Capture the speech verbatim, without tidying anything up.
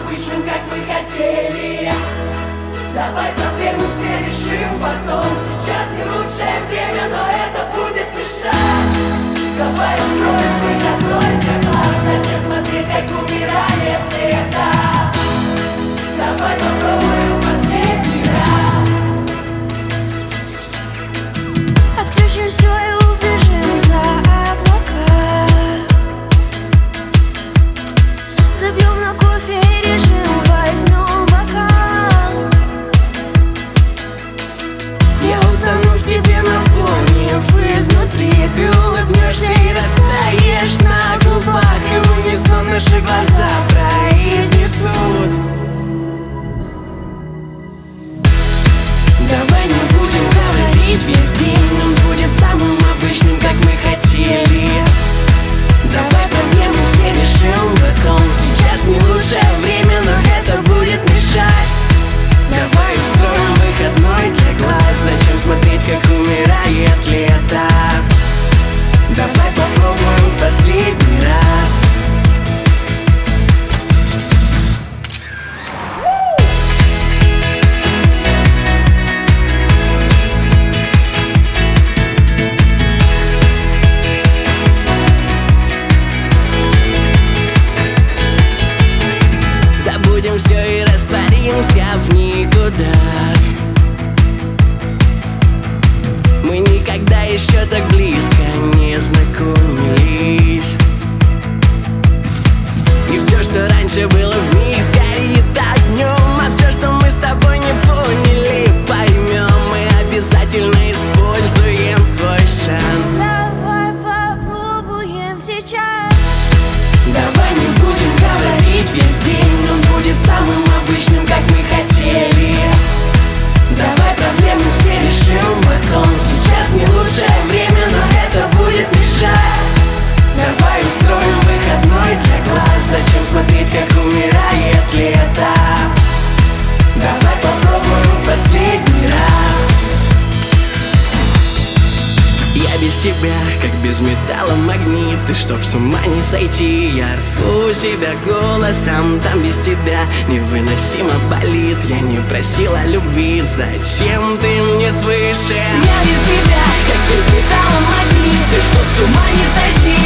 обычным, как мы хотели. Давай проблему все решим потом. Сейчас не лучшее время, но это будет мешать. Давай устроим выходной для глаз. Зачем смотреть, как умирает лето? Давай попробуем в последний раз. Отключим все и убежим за облака. Забьем на кофе и режим, возьмем бокал. Я утону в тебе, наполнив изнутри. Ты улыбнешься и растаешь на губах, и в унисон наши глаза произнесут: давай не будем говорить весь день, он будет самым обычным, как мы хотели. Давай проблемы все решим потом. Сейчас не лучшее время, но это будет мешать. Давай устроим выходной для глаз. Зачем смотреть, как умирает лето? Давай попробуем в последний раз. Забудем все и растворимся в никуда. Мы никогда еще так близко не знакомились. И все, что раньше было вмиг, горит огнем. А все, что мы с тобой не поняли, поймем. Мы обязательно используем свой шанс. Давай попробуем сейчас. Давай не будем говорить весь день, он будет самым обычным, как мы хотели. Давай проблемы все решим потом. Сейчас не лучшее время, но это будет мешать. Давай устроим выходной для глаз. Зачем смотреть, как умирает лето? Давай попробуем в последний раз. Я без тебя, как без металла магнит. И чтоб с ума не сойти, я рву себя голосом. Там без тебя невыносимо болит. Я не просила любви, зачем ты мне свыше? Я без тебя, как без металла магнит. И чтоб с ума не сойти,